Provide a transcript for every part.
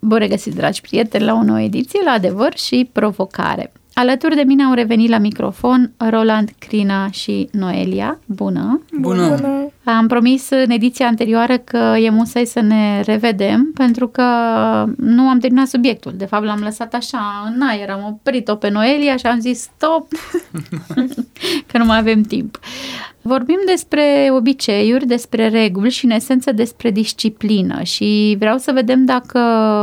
Bun regăsit, dragi prieteni, la o nouă ediție, la Adevăr și Provocare. Alături de mine au revenit la microfon Roland, Crina și Noelia. Bună! Bună! Am promis în ediția anterioară că e musai să ne revedem, pentru că nu am terminat subiectul. De fapt, l-am lăsat așa în aer, am oprit-o pe Noelia și am zis stop, că nu mai avem timp. Vorbim despre obiceiuri, despre reguli și, în esență, despre disciplină și vreau să vedem dacă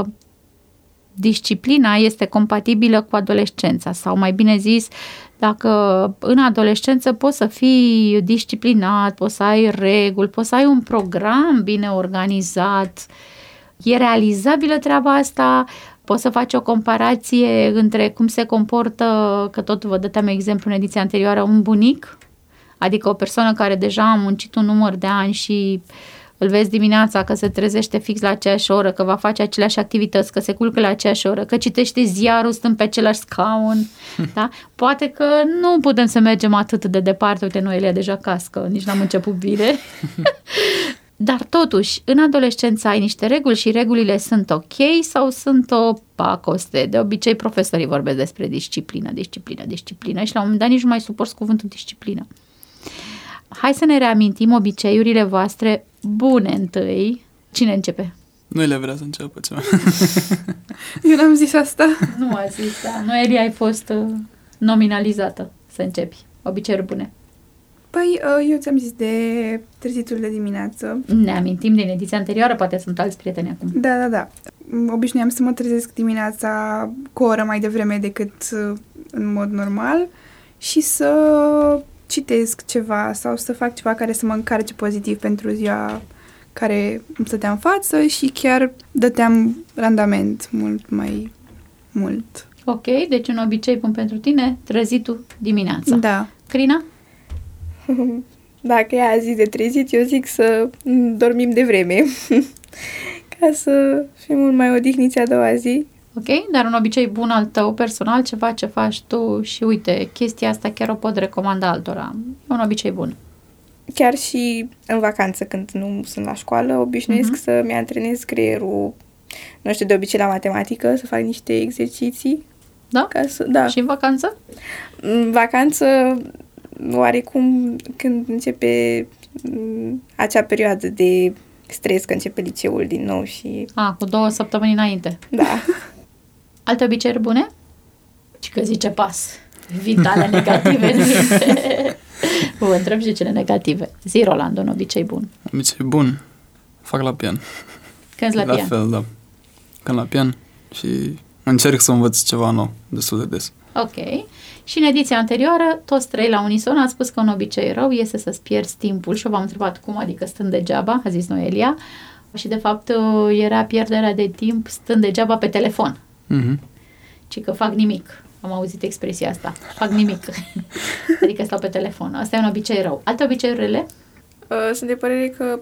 disciplina este compatibilă cu adolescența sau, mai bine zis, dacă în adolescență poți să fii disciplinat, poți să ai reguli, poți să ai un program bine organizat, e realizabilă treaba asta, poți să faci o comparație între cum se comportă, că tot vă dăteam exemplu în ediția anterioară, un bunic, adică o persoană care deja a muncit un număr de ani și îl vezi dimineața că se trezește fix la aceeași oră, că va face aceleași activități, că se culcă la aceeași oră, că citește ziarul stând pe același scaun. Da? Poate că nu putem să mergem atât de departe. Uite, Noelia deja cască, nici n-am început bine. Dar totuși, în adolescență ai niște reguli și regulile sunt ok sau sunt o pacoste? De obicei, profesorii vorbesc despre disciplină și la un moment dat nici nu mai suporți cuvântul disciplină. Hai să ne reamintim obiceiurile voastre bune întâi. Cine începe? Noelia vrea să înceapă ceva. Eu n-am zis asta. Nu a zis, da. Noelia, ai fost nominalizată să începi. Obiceiuri bune. Păi, eu ți-am zis de trezitul de dimineață. Ne amintim din ediția anterioară, poate sunt alți prieteni acum. Da. Obișnuiam să mă trezesc dimineața cu o oră mai devreme decât în mod normal și să citesc ceva sau să fac ceva care să mă încarce pozitiv pentru ziua care îmi stătea în față și chiar dăteam randament mult mai mult. Ok, deci un obicei bun pentru tine, trezitul dimineața. Da. Crina? Dacă ea a zis de trezit, eu zic să dormim de vreme ca să fim mult mai odihniți a doua zi. Ok, dar un obicei bun al tău personal, ceva ce faci tu și uite, chestia asta chiar o pot recomanda altora. E un obicei bun. Chiar și în vacanță, când nu sunt la școală, obișnuiesc să-mi antrenez creierul, nu știu, de obicei la matematică, să fac niște exerciții. Da? Da. Și în vacanță? În vacanță, oarecum, când începe acea perioadă de stres, că începe liceul din nou și... Cu 2 săptămâni înainte. Da. Alte obiceiuri bune? Și că zice pas. Vitale negative. Vă întreb și cele negative. Zi, Roland, un obicei bun. Obicei bun. Fac la pian. Cânti la pian? La fel, da. Cânt la pian și încerc să învăț ceva nou destul de des. Ok. Și în ediția anterioară, toți trei la unison ați spus că un obicei rău este să-ți pierzi timpul și eu v-am întrebat cum, adică stând degeaba, a zis Noelia, și de fapt era pierderea de timp stând degeaba pe telefon. Ci că fac nimic. Am auzit expresia asta. Fac nimic. Adică stau pe telefon. Asta e un obicei rău. Alte obiceiuri rele? Sunt de părere că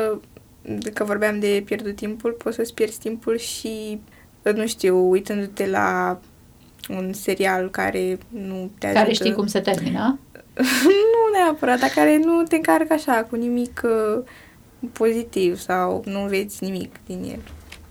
că vorbeam de pierdut timpul, poți să-ți pierzi timpul și, nu știu, uitându-te la un serial care nu te ajută. Care știi cum se termină? Nu neapărat, dar care nu te încarcă așa cu nimic pozitiv sau nu vezi nimic din el.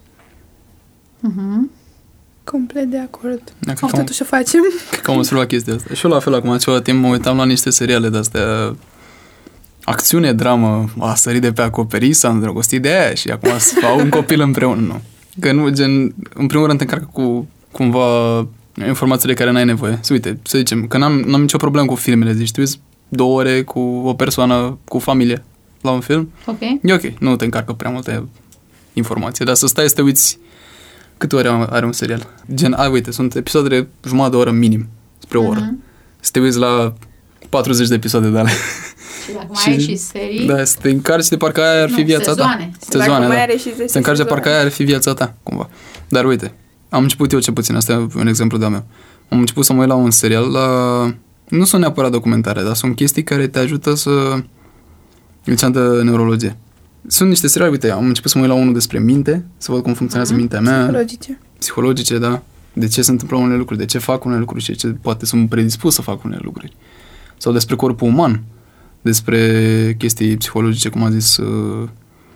Complet de acord. Da, Totuși o facem. Cred că am observat chestia asta. Și eu la fel, acum ceva timp mă uitam la niște seriale de-astea, acțiune, dramă, a sărit de pe acoperiș, s-a îndrăgostit de aia și acum au un copil împreună. Nu. Că nu, în primul rând te încarcă cu cumva informațiile care n-ai nevoie. Uite, să zicem, că n-am nicio problemă cu filmele, zici, tu 2 ore cu o persoană, cu familie, la un film. Ok. E ok, nu te încarcă prea multe informații, dar să stai să te uiți câte ore are un serial. Gen, uite, sunt episoade de jumătate de oră minim, spre o oră. Să te uiți la 40 de episoade de ale. Și dacă mai ai și serii... Da, să te încarci de parcă aia ar fi viața ta. Sezoane, da. Să te încarci de parcă aia ar fi viața ta, cumva. Dar uite, am început eu ce puțin, asta e un exemplu de-a meu. Am început să mă uit la un serial, nu sunt neapărat documentare, dar sunt chestii care te ajută să... Liceam de neurologie. Sunt niște seriale, uite, am început să mă uit la unul despre minte, să văd cum funcționează mintea mea. Psihologice, da. De ce se întâmplă unele lucruri, de ce fac unele lucruri și de ce poate sunt predispus să fac unele lucruri. Sau despre corpul uman, despre chestii psihologice, cum a zis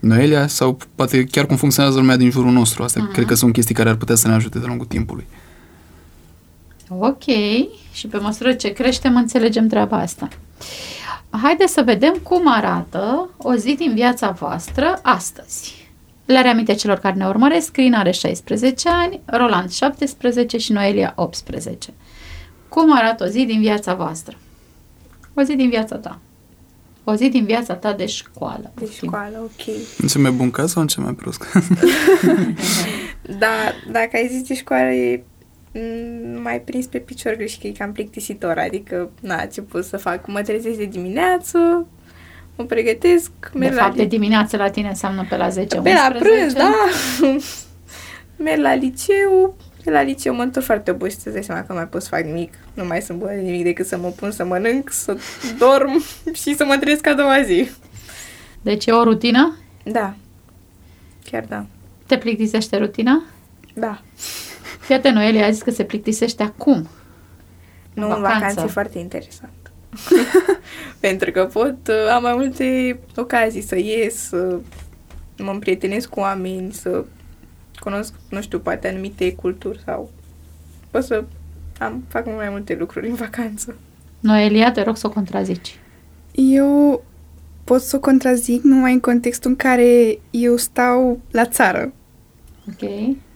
Noelia sau poate chiar cum funcționează lumea din jurul nostru. Astea cred că sunt chestii care ar putea să ne ajute de-a lungul timpului. Ok. Și pe măsură ce creștem, înțelegem treaba asta. Haideți să vedem cum arată o zi din viața voastră astăzi. Le reaminte celor care ne urmăresc, Crina are 16 ani, Roland 17 și Noelia 18. Cum arată o zi din viața voastră? O zi din viața ta. O zi din viața ta de școală. De școală, ok. În ce mai bun caz sau în ce mai prost? Da, dacă ai zis de școală, e mai prins pe picior greșit, că e cam plictisitor, adică, ce pot să fac? Mă trezesc de dimineață, mă pregătesc, merg de dimineață la tine înseamnă pe la 10-11? Pe la prânz, da. Merg la liceu. De la liceu mă întorc foarte obosită, îți dai seama că nu mai pot să fac nimic. Nu mai sunt bună de nimic decât să mă pun să mănânc, să dorm și să mă trezesc a doua zi. Deci e o rutină? Da. Chiar da. Te plictisește rutina? Da. Fiate, Noelia a zis că se plictisește acum. Nu, în vacanță e foarte interesant. Pentru că am mai multe ocazii să ies, să mă împrietenesc cu oameni, să cunosc, nu știu, poate anumite culturi sau pot să fac mai multe lucruri în vacanță. Noelia, te rog să o contrazici. Eu pot să o contrazic numai în contextul în care eu stau la țară. Ok.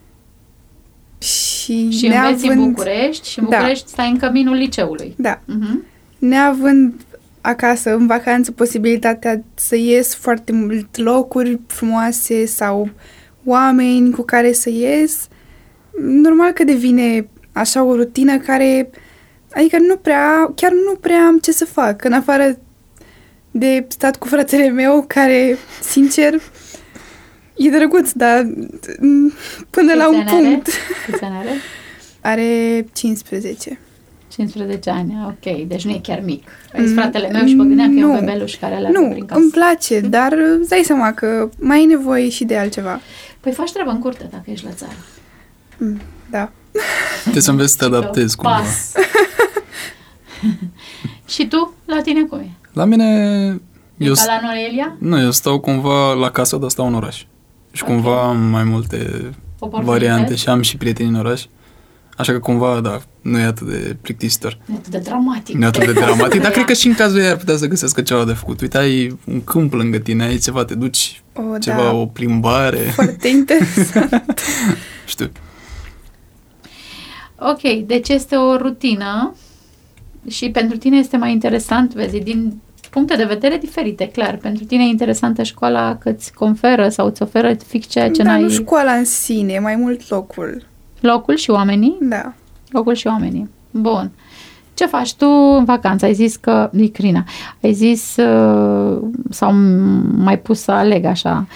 Și înveți în București și în București stai în căminul liceului. Da. Neavând acasă, în vacanță, posibilitatea să ies foarte mult locuri frumoase sau oameni cu care să ies, normal că devine așa o rutină care, adică chiar nu prea am ce să fac, în afară de stat cu fratele meu, care, sincer, e drăguț, dar până la un punct. Câți ani are? Are 15. 15 ani, ok, deci nu e chiar mic. Ai fratele meu și mă gândeam că e un bebeluș care aleargă prin casă. Nu, îmi place, dar îți dai seama că mai e nevoie și de altceva. Păi faci treabă în curte dacă ești la țară. Da. Trebuie să înveți să te adaptezi cumva. Și tu, la tine cum e? La mine... Ca la Noelia? Nu, eu stau cumva la casă, dar stau în oraș. Și cumva am mai multe variante și am și prieteni în oraș. Așa că cumva, da, nu e atât de plictisitor. Nu e atât de dramatic. Nu e atât de dramatic, dar cred că și în cazul ei ar putea să găsească ceva de făcut. Uite, ai un câmp lângă tine, ai ceva, te duci, o plimbare. Foarte interesant. Știu. Ok, deci este o rutină și pentru tine este mai interesant, vezi, din puncte de vedere diferite, clar. Pentru tine e interesantă școala că îți conferă sau îți oferă fix ceea ce n-ai... nu școala în sine, mai mult locul. Locul și oamenii? Da. Locul și oamenii. Bun. Ce faci tu în vacanță? Ai zis că... Crina, ai zis sau mai pus să aleg așa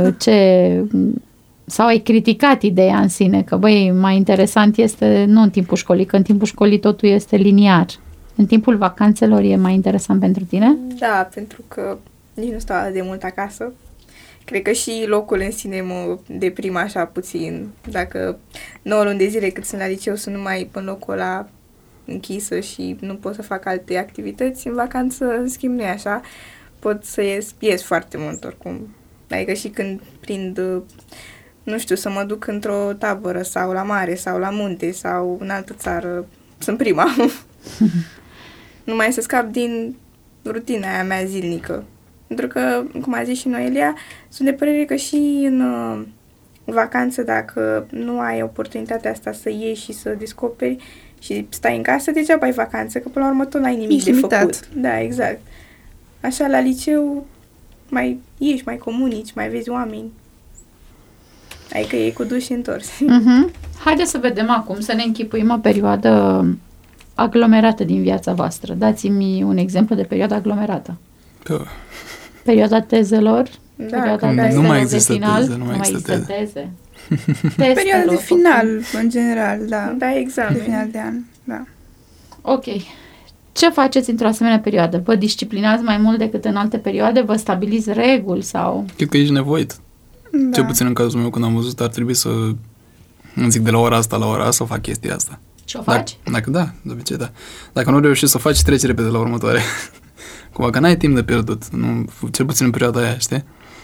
sau ai criticat ideea în sine că, băi, mai interesant este nu în timpul școlii, că în timpul școlii totul este liniar. În timpul vacanțelor e mai interesant pentru tine? Da, pentru că nici nu stau de mult acasă. Cred că și locul în sine mă deprimă așa puțin. Dacă 9 luni de zile cât sunt la liceu sunt numai în locul ăla închisă și nu pot să fac alte activități, în vacanță, în schimb, nu e așa. Pot să ies foarte mult oricum. Adică și când prind, nu știu, să mă duc într-o tabără sau la mare sau la munte sau în altă țară, sunt prima. Numai să scap din rutina aia mea zilnică. Pentru că, cum a zis și Noelia, sunt de părere că și în vacanță, dacă nu ai oportunitatea asta să ieși și să descoperi și stai în casă, degeaba ai vacanță, că până la urmă tot n-ai nimic de făcut. Da, exact. Așa, la liceu mai ieși, mai comunici, mai vezi oameni. Adică e cu duș și întors. Haideți să vedem acum, să ne închipuim o perioadă aglomerată din viața voastră. Dați-mi un exemplu de perioadă aglomerată. Perioada tezelor, perioada nu mai există final, teze, nu mai există teze. Perioada de final, în general, da. Da, examen. De final de an, da. Ok. Ce faceți într-o asemenea perioadă? Vă disciplinați mai mult decât în alte perioade? Vă stabiliți reguli sau... Cred că ești nevoit. Da. Cel puțin în cazul meu, când am văzut, ar trebui să îmi zic de la ora asta la ora asta să fac chestia asta. Și o faci? Dacă da, de obicei da. Dacă nu reușești să o faci, treci repede la următoare. Cumva că n-ai timp de pierdut, cel puțin în perioada aia, știi?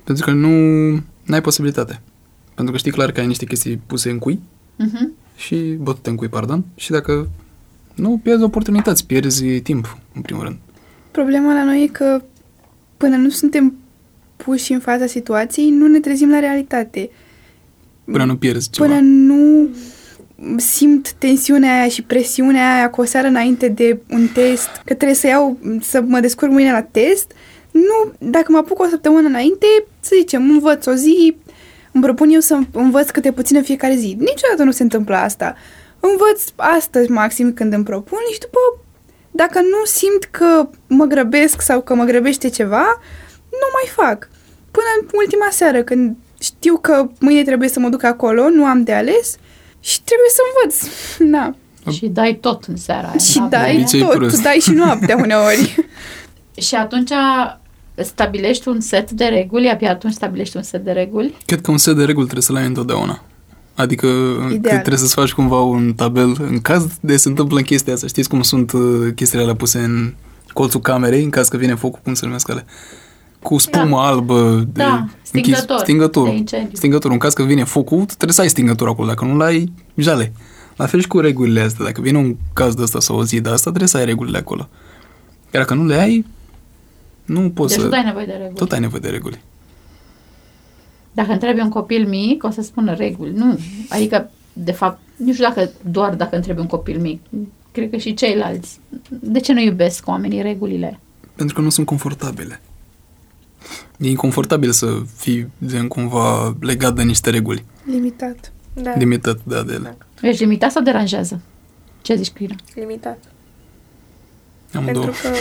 Pentru că n-ai posibilitate. Pentru că știi clar că ai niște chestii puse în cui și bătute în cui, și dacă nu, pierzi oportunități, pierzi timp, în primul rând. Problema la noi e că până nu suntem puși în fața situației, nu ne trezim la realitate. Până nu pierzi ceva. Până nu simt tensiunea aia și presiunea aia cu o seară înainte de un test, că trebuie să mă descurc mâine la test. Nu, dacă mă apuc o săptămână înainte, să zicem, învăț o zi, îmi propun eu să învăț câte puțin în fiecare zi. Niciodată nu se întâmplă asta. Învăț astăzi maxim când îmi propun și după, dacă nu simt că mă grăbesc sau că mă grăbește ceva, nu mai fac. Până în ultima seară, când știu că mâine trebuie să mă duc acolo, nu am de ales și trebuie să învăț. Na. Și dai tot în seara aia. Și dai tot, dai și noaptea uneori. Și atunci stabilești un set de reguli, abia atunci stabilești un set de reguli? Cred că un set de reguli trebuie să-l ai întotdeauna. Adică trebuie să-ți faci cumva un tabel în caz de se întâmplă în chestia asta. Știți cum sunt chestiile alea puse în colțul camerei, în caz că vine focul, cum se numesc alea? Cu spumă albă, stingător. În caz că vine focul, trebuie să ai stingător acolo. Dacă nu l-ai, jale. La fel și cu regulile astea. Dacă vine un caz de ăsta sau o zi de asta, trebuie să ai regulile acolo. Iar dacă nu le ai, nu poți deci tot ai nevoie de reguli. Tot ai nevoie de reguli. Dacă întrebi un copil mic, o să spună reguli. Nu. Adică, de fapt, nu știu doar dacă întrebi un copil mic. Cred că și ceilalți. De ce nu iubesc oamenii regulile? Pentru că nu sunt confortabile. E inconfortabil să fii cumva legat de niște reguli. Limitat. Da. Limitat, de ele. Ești limitat sau deranjează? Ce zici, Crina? Limitat. Amândouă. Pentru că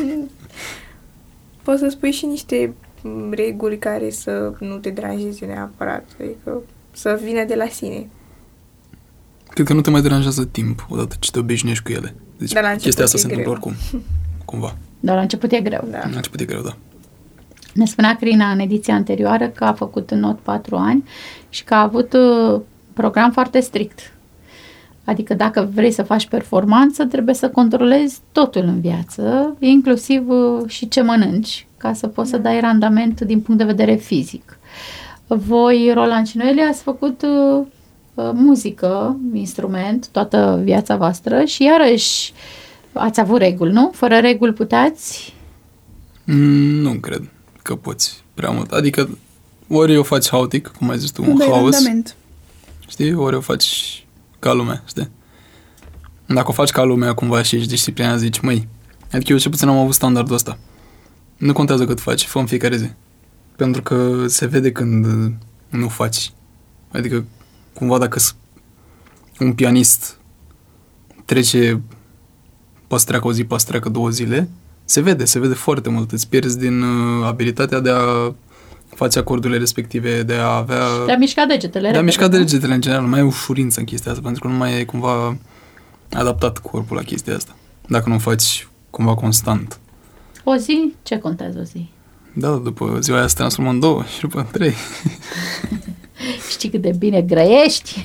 poți să spui și niște reguli care să nu te deranjeze neapărat. Adică să vină de la sine. Cred că nu te mai deranjează timp odată ce te obișnuiești cu ele. Deci chestia asta se întâmplă oricum. Cumva. Dar la început e greu. Da. La început e greu, da. Ne spunea Crina în ediția anterioară că a făcut în not 4 ani și că a avut program foarte strict. Adică dacă vrei să faci performanță, trebuie să controlezi totul în viață, inclusiv și ce mănânci, ca să poți să dai randament din punct de vedere fizic. Voi, Roland și Noelia, ați făcut muzică, instrument, toată viața voastră și iarăși ați avut reguli, nu? Fără reguli puteați? Nu cred că poți prea mult. Adică ori o faci haotic, cum ai zis tu, un haos. Randament. Știi? Ori o faci ca lumea, știi? Dacă o faci ca lumea cumva și ești disciplinat, zici, măi, adică eu ce puțin am avut standardul ăsta. Nu contează cât faci, fă în fiecare zi. Pentru că se vede când nu faci. Adică, cumva dacă un pianist trece, poate să treacă o zi, poate să treacă 2 zile, se vede foarte mult. Îți pierzi din abilitatea de a face acordurile respective, de a avea... De a mișca degetele. De a mișca degetele, în general. Mai e ușurință în chestia asta, pentru că nu mai e cumva adaptat corpul la chestia asta. Dacă nu o faci cumva constant. O zi? Ce contează o zi? Da, după ziua aia se transformă în 2 și după în 3. Știi cât de bine grăiești?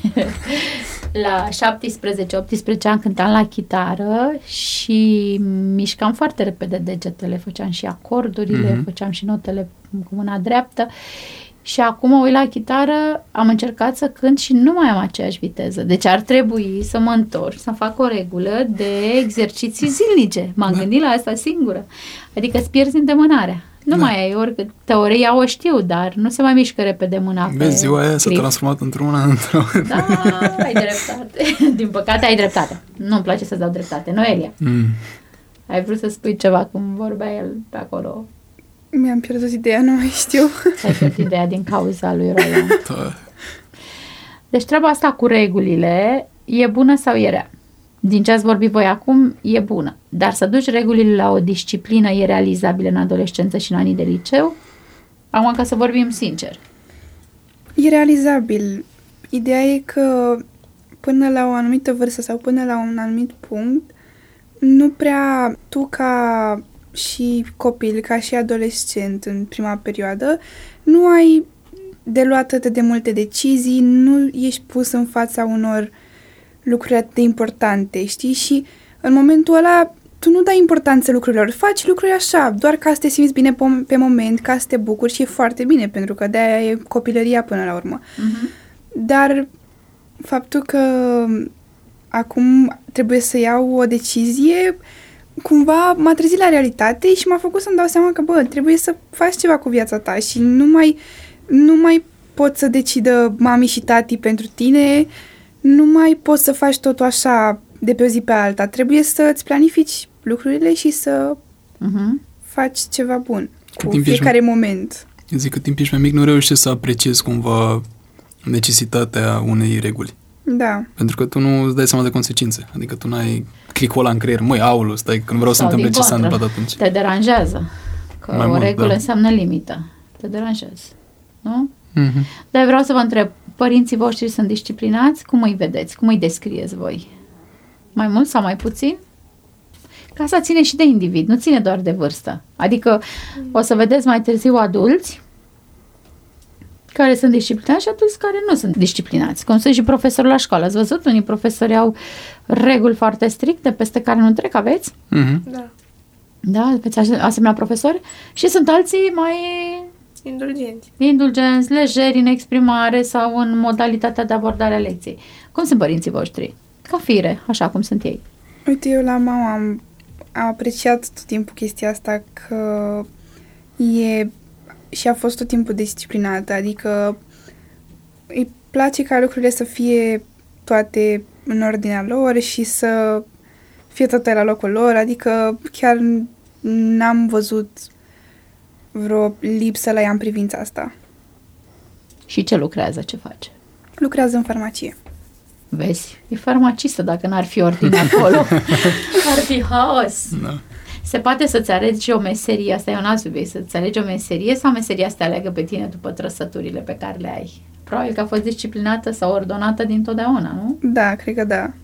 La 17-18 ani cântam la chitară și mișcam foarte repede degetele, făceam și acordurile, făceam și notele cu mâna dreaptă și acum mă uit la chitară, am încercat să cânt și nu mai am aceeași viteză. Deci ar trebui să mă întorc, să fac o regulă de exerciții zilnice. M-am gândit la asta singură. Adică îți pierzi îndemânarea. Nu mai ai, oricât teoria o știu, dar nu se mai mișcă repede mâna pe vezi, ziua aia s-a transformat într-una. Da, ai dreptate. Din păcate ai dreptate. Nu-mi place să-ți dau dreptate. Noelia, ai vrut să spui ceva cum vorbea el pe acolo? Mi-am pierdut ideea, nu mai știu. Ai pierdut ideea din cauza lui Roland. Da. Deci treaba asta cu regulile e bună sau e rea? Din ce ați vorbit voi acum, e bună. Dar să duci regulile la o disciplină e realizabilă în adolescență și în anii de liceu? Acum, ca să vorbim sincer. E realizabil. Ideea e că până la o anumită vârstă sau până la un anumit punct, nu prea tu ca și copil, ca și adolescent în prima perioadă, nu ai de luat atât de multe decizii, nu ești pus în fața unor lucruri atât de importante, știi? Și în momentul ăla tu nu dai importanță lucrurilor, faci lucruri așa, doar ca să te simți bine pe moment, ca să te bucuri și e foarte bine, pentru că de-aia e copilăria până la urmă. Dar faptul că acum trebuie să iau o decizie, cumva m-a trezit la realitate și m-a făcut să-mi dau seama că, trebuie să faci ceva cu viața ta și nu mai poți să decidă mami și tati pentru tine, nu mai poți să faci totul așa de pe o zi pe alta. Trebuie să-ți planifici lucrurile și să faci ceva bun cu fiecare moment. Eu zic că timp ești mai mic, nu reușești să apreciezi cumva necesitatea unei reguli. Da. Pentru că tu nu îți dai seama de consecințe. Adică tu n-ai clicul ăla în creier. Aulu, stai, că nu vreau să întâmple ce s-a întâmplat atunci. Te deranjează. Că mai o regulă înseamnă limită. Te deranjează. Nu? Dar vreau să vă întreb, părinții voștri sunt disciplinați? Cum îi vedeți? Cum îi descrieți voi? Mai mult sau mai puțin? Că asta ține și de individ, nu ține doar de vârstă. Adică o să vedeți mai târziu adulți care sunt disciplinați și adulți care nu sunt disciplinați. Cum sunt și profesori la școală. Ați văzut? Unii profesori au reguli foarte stricte peste care nu trec, aveți? Da. Da, aveți asemenea profesori? Și sunt alții mai indulgenți, lejeri în exprimare sau în modalitatea de abordare a lecției. Cum sunt părinții voștri? Ca fire, așa cum sunt ei. Uite, eu la mama am apreciat tot timpul chestia asta că și a fost tot timpul disciplinată, adică îi place ca lucrurile să fie toate în ordinea lor și să fie toate la locul lor, adică chiar n-am văzut vreo lipsă la ea în privința asta. Și ce lucrează, ce face? Lucrează în farmacie. Vezi? E farmacistă, dacă n-ar fi ordine acolo. Ar fi haos. Da. Se poate să-ți alegi o meserie, asta e un alt subiect, să-ți alegi o meserie sau meseria să te aleagă pe tine după trăsăturile pe care le ai? Probabil că a fost disciplinată sau ordonată dintotdeauna, nu? Da, cred că da.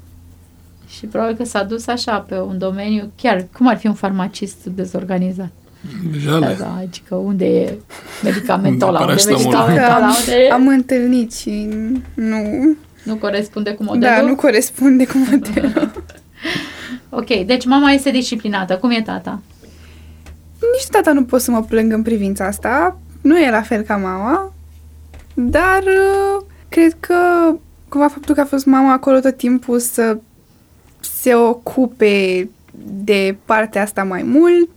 Și probabil că s-a dus așa pe un domeniu, chiar cum ar fi un farmacist dezorganizat? Da, adică unde e medicamentul ăla, am întâlnit și nu corespunde cu modelul? Da, nu corespunde cu modelul. Ok, deci mama este disciplinată. Cum e tata? Nici tata nu pot să mă plâng în privința asta. Nu e la fel ca mama. Dar cred că cumva faptul că a fost mama acolo tot timpul să se ocupe de partea asta mai mult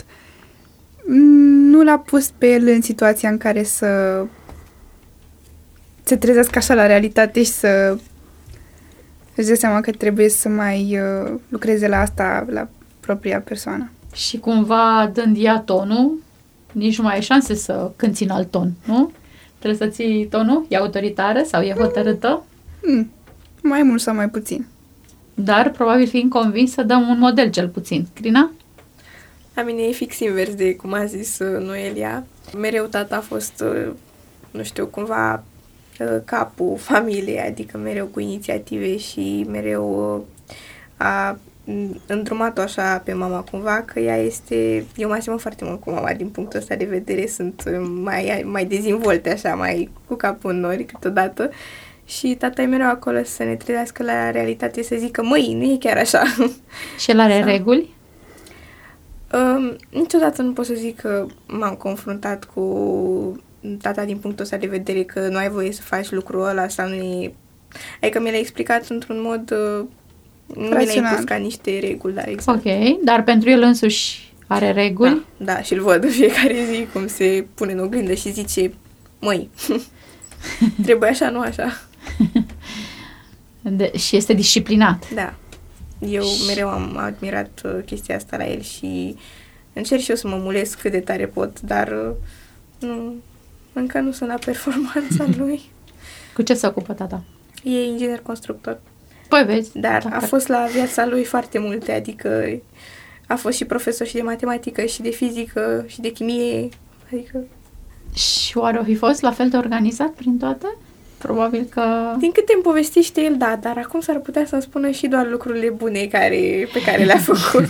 nu l-a pus pe el în situația în care să se trezească așa la realitate și să își dea seama că trebuie să mai lucreze la asta, la propria persoană. Și cumva, dând ea tonul, nici nu mai ai șanse să cânti în alt ton, nu? Trebuie să ții tonul? E autoritară sau e hotărâtă? Mai mult sau mai puțin. Dar, probabil fiind convins să dăm un model cel puțin. Crina? La mine e fix invers de cum a zis Noelia. Mereu tata a fost, nu știu, cumva capul familiei, adică mereu cu inițiative și mereu a îndrumat-o așa pe mama cumva, că ea este... Eu mă asemăn foarte mult cu mama din punctul ăsta de vedere, sunt mai dezvolte așa, mai cu capul în nori câteodată și tata e mereu acolo să ne trezească la realitate, să zică, măi, nu e chiar așa. Și el are reguli? Niciodată nu pot să zic că m-am confruntat cu tata din punctul ăsta de vedere că nu ai voie să faci lucrul ăla sau nu e... Adică mi l-a explicat într-un mod... Nu mi l-a impus ca niște reguli, da, exact. Ok, dar pentru el însuși are reguli? Da, și îl văd în fiecare zi cum se pune în oglindă și zice, măi, trebuie așa, nu așa. Și este disciplinat. Da. Eu mereu am admirat chestia asta la el și încerc și eu să mă mulesc cât de tare pot, dar încă nu sunt la performanța lui. Cu ce se ocupă tata? E inginer constructor. Păi vezi. Dar a fost la viața lui foarte multe, adică a fost și profesor și de matematică și de fizică și de chimie, adică... Și oare o fi fost la fel de organizat prin toate? Probabil că... Din câte îmi povestește el, da, dar acum s-ar putea să-mi spună și doar lucrurile bune pe care le-a făcut.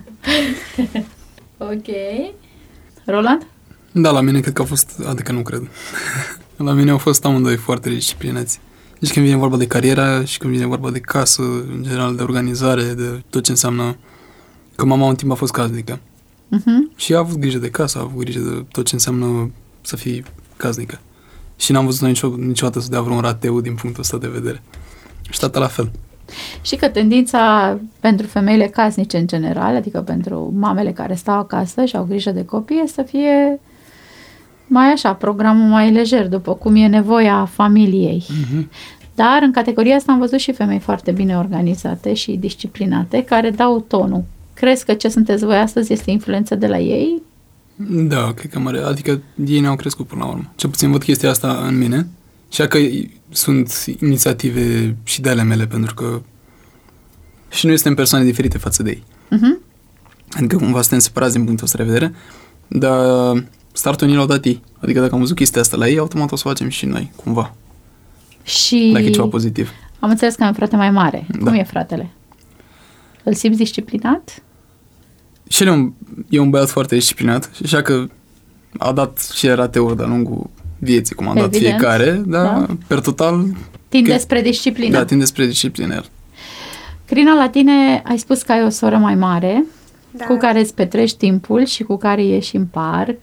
Ok. Roland? Da, la mine cred că a fost, adică nu cred. La mine au fost amândoi foarte disciplinați. Deci când vine vorba de cariera și când vine vorba de casă, în general de organizare, de tot ce înseamnă că mama un timp a fost casnică. Și a avut grijă de casă, a avut grijă de tot ce înseamnă să fii casnică. Și n-am văzut niciodată să dea vreun rateu din punctul ăsta de vedere. Și tata la fel. Și că tendința pentru femeile casnice în general, adică pentru mamele care stau acasă și au grijă de copii, e să fie mai așa, programul mai lejer, după cum e nevoia familiei. Dar în categoria asta am văzut și femei foarte bine organizate și disciplinate, care dau tonul. Crezi că ce sunteți voi astăzi este influență de la ei? Da, cred că mare. Adică ei ne-au crescut până la urmă. Cel puțin văd chestia asta în mine. Și că sunt inițiative și de ale mele, pentru că și noi suntem persoane diferite față de ei. Adică cumva suntem separați din punctul ăsta de vedere, dar startul ni l-au dat ei. Adică dacă am văzut chestia asta la ei, automat o să facem și noi, cumva. Și dacă e ceva pozitiv. Am înțeles că am un frate mai mare. Da. Cum e fratele? Îl simți disciplinat? Și el e un băiat foarte disciplinat, și așa că a dat și rateuri de-a lungul vieții, cum a dat fiecare, da? Per total... Tinde spre disciplină. Da, tinde spre disciplină. Crina, la tine ai spus că ai o soră mai mare, cu care îți petrești timpul și cu care ieși în parc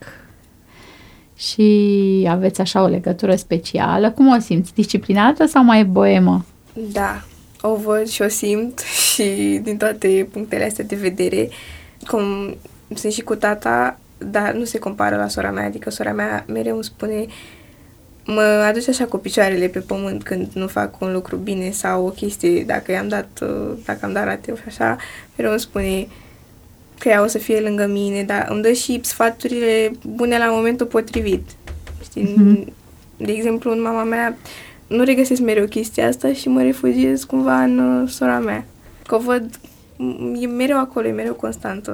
și aveți așa o legătură specială. Cum o simți? Disciplinată sau mai boemă? Da, o văd și o simt și din toate punctele astea de vedere, cum sunt și cu tata, dar nu se compară la sora mea, adică sora mea mereu îmi spune, mă aduce așa cu picioarele pe pământ când nu fac un lucru bine sau o chestie, dacă am dat rateu și așa, mereu îmi spune că ea o să fie lângă mine, dar îmi dă și sfaturile bune la momentul potrivit. Știi? De exemplu, în mama mea nu regăsesc mereu chestia asta și mă refugiez cumva în sora mea. Că o văd, e mereu acolo, e mereu constantă.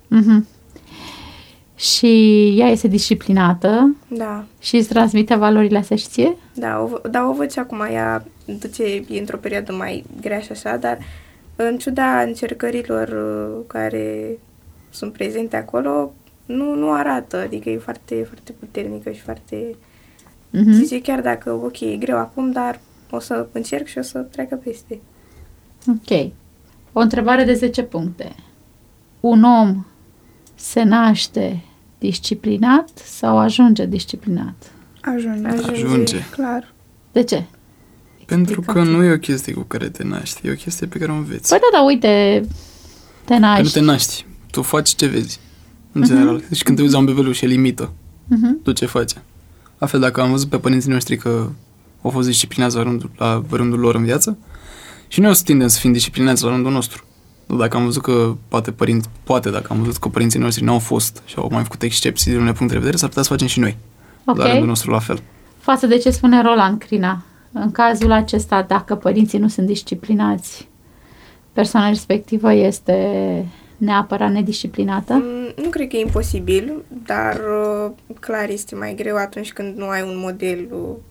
Și ea este disciplinată. Da. Și îți transmite valorile astea și ție? Da, o văd și acum, ea e într-o perioadă mai grea și așa, dar în ciuda încercărilor care sunt prezente acolo, nu arată, adică e foarte, foarte puternică și foarte... Zice chiar dacă, ok, e greu acum, dar o să încerc și o să treacă peste. Ok. O întrebare de 10 puncte. Un om se naște disciplinat sau ajunge disciplinat? Ajunge. Clar. De ce? Pentru că nu e o chestie cu care te naști, e o chestie pe care o înveți. Păi da, uite, te naști. Nu te naști, tu faci ce vezi, în general. Deci când te uiți la un bebeluș, el imită tot ce face. La fel, dacă am văzut pe părinții noștri că au fost disciplinați la rândul lor în viață, și noi o să tindem să fim disciplinați la rândul nostru. Dacă am văzut că dacă am văzut că părinții noștri n-au fost și au mai făcut excepții din unele puncte de vedere, s-ar putea să facem și noi. La rândul nostru la fel. Față de ce spune Roland, Crina, în cazul acesta, dacă părinții nu sunt disciplinați, persoana respectivă este neapărat nedisciplinată? Nu cred că e imposibil, dar clar este mai greu atunci când nu ai un model,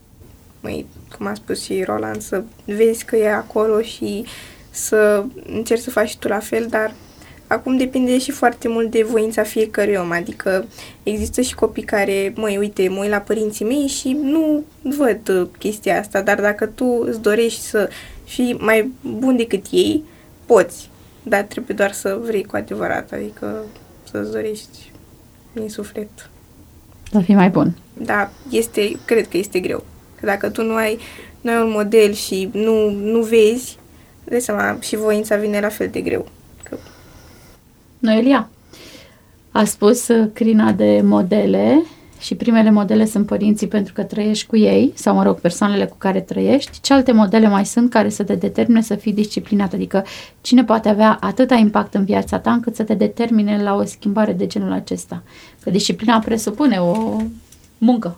cum a spus și Roland, să vezi că e acolo și să încerci să faci și tu la fel, dar acum depinde și foarte mult de voința fiecărui om, adică există și copii care, mă uit la părinții mei și nu văd chestia asta, dar dacă tu îți dorești să fii mai bun decât ei, poți, dar trebuie doar să vrei cu adevărat, adică să-ți dorești din suflet. Să fii mai bun. Da, cred că este greu. Că dacă tu nu ai un model și nu vezi, de seama, și voința vine la fel de greu. Noelia, a spus Crina de modele și primele modele sunt părinții pentru că trăiești cu ei, sau mă rog, persoanele cu care trăiești. Ce alte modele mai sunt care să te determine să fii disciplinat? Adică cine poate avea atâta impact în viața ta încât să te determine la o schimbare de genul acesta? Că disciplina presupune o muncă.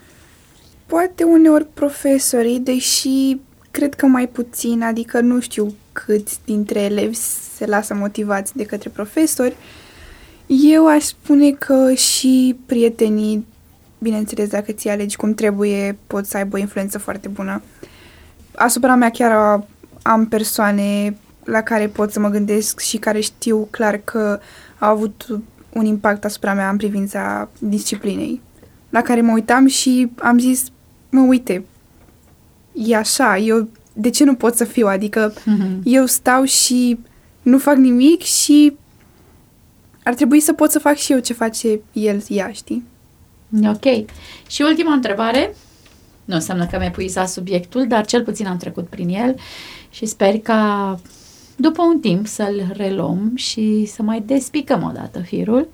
Poate uneori profesorii, deși cred că mai puțin, adică nu știu câți dintre elevi se lasă motivați de către profesori. Eu aș spune că și prietenii, bineînțeles, dacă ți alegi cum trebuie, pot să aibă o influență foarte bună. Asupra mea chiar am persoane la care pot să mă gândesc și care știu clar că au avut un impact asupra mea în privința disciplinei, la care mă uitam și am zis, uite, e așa, eu de ce nu pot să fiu? Adică eu stau și nu fac nimic și ar trebui să pot să fac și eu ce face ea, știi? Ok. Și ultima întrebare, nu înseamnă că mi-ai epuizat subiectul, dar cel puțin am trecut prin el și sper ca după un timp să-l reluăm și să mai despicăm o dată firul.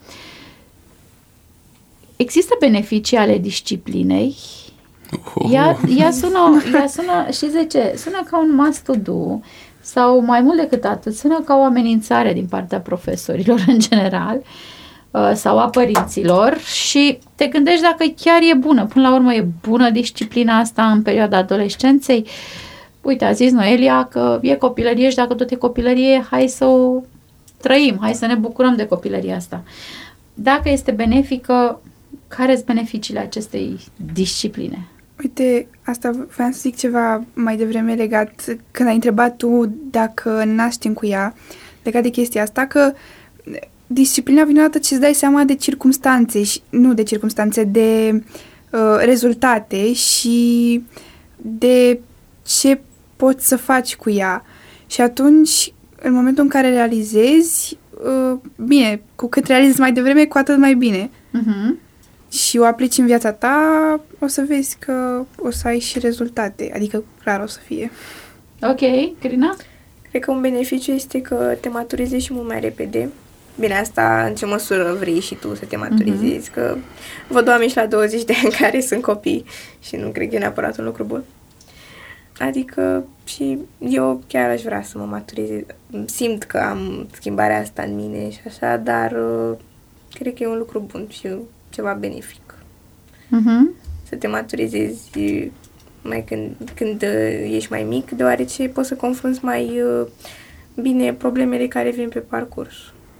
Există beneficii ale disciplinei. Ea sună, știți de ce? Sună ca un must to do sau mai mult decât atât, sună ca o amenințare din partea profesorilor în general sau a părinților și te gândești dacă chiar e bună. Până la urmă e bună disciplina asta în perioada adolescenței. Uite, a zis Noelia că e copilărie și dacă tot e copilărie, hai să o trăim, hai să ne bucurăm de copilăria asta. Dacă este benefică, care sunt beneficiile acestei discipline? Uite, asta voiam să zic ceva mai devreme legat, când ai întrebat tu dacă naștem cu ea, legat de chestia asta, că disciplina vine odată ce îți dai seama de circumstanțe, și, nu de circumstanțe, de rezultate și de ce poți să faci cu ea. Și atunci, în momentul în care realizezi, bine, cu cât realizezi mai devreme, cu atât mai bine. Și o aplici în viața ta, o să vezi că o să ai și rezultate. Adică, clar, o să fie. Ok, Crina? Cred că un beneficiu este că te maturizezi și mult mai repede. Bine, asta în ce măsură vrei și tu să te maturizezi, că văd oameni și la 20 de ani care sunt copii și nu cred că e neapărat un lucru bun. Adică și eu chiar aș vrea să mă maturizez. Simt că am schimbarea asta în mine și așa, dar cred că e un lucru bun și ceva benefic. Să te maturizezi mai când ești mai mic, deoarece poți să confrunți mai bine problemele care vin pe parcurs.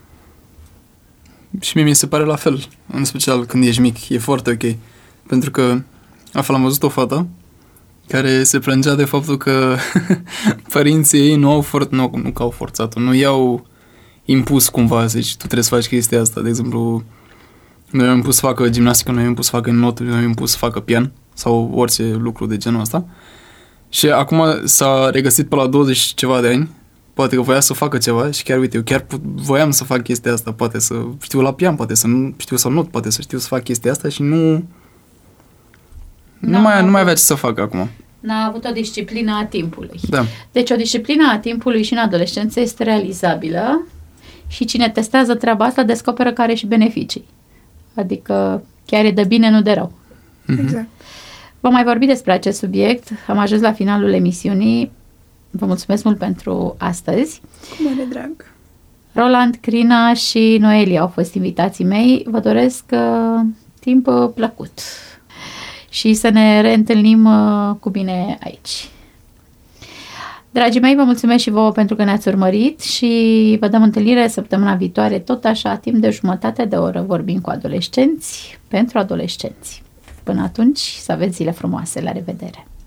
Și mie mi se pare la fel, în special când ești mic, e foarte ok. Pentru că, am văzut o fată care se plângea de faptul că părinții ei nu că au forțat-o, nu i-au impus cumva, zici, tu trebuie să faci chestia asta. De exemplu, noi i-am impus să facă gimnastică, noi i-am impus să facă notă, noi i-am impus să facă pian sau orice lucru de genul ăsta. Și acum s-a regăsit pe la 20 ceva de ani, poate că voia să facă ceva și chiar, uite, eu chiar voiam să fac chestia asta, poate să știu la pian, poate să nu știu să not, poate să știu să fac chestia asta și nu mai avea ce să facă acum. N-a avut o disciplină a timpului. Da. Deci o disciplină a timpului și în adolescență este realizabilă și cine testează treaba asta descoperă că are și beneficii. Adică chiar e de bine, nu de rău. Exact. Vom mai vorbi despre acest subiect. Am ajuns la finalul emisiunii. Vă mulțumesc mult pentru astăzi. Cu mare drag. Roland, Crina și Noelia au fost invitații mei. Vă doresc timp plăcut și să ne reîntâlnim cu bine aici. Dragii mei, vă mulțumesc și vouă pentru că ne-ați urmărit și vă dăm întâlnire săptămâna viitoare, tot așa, timp de jumătate de oră, vorbim cu adolescenți, pentru adolescenți. Până atunci, să aveți zile frumoase. La revedere!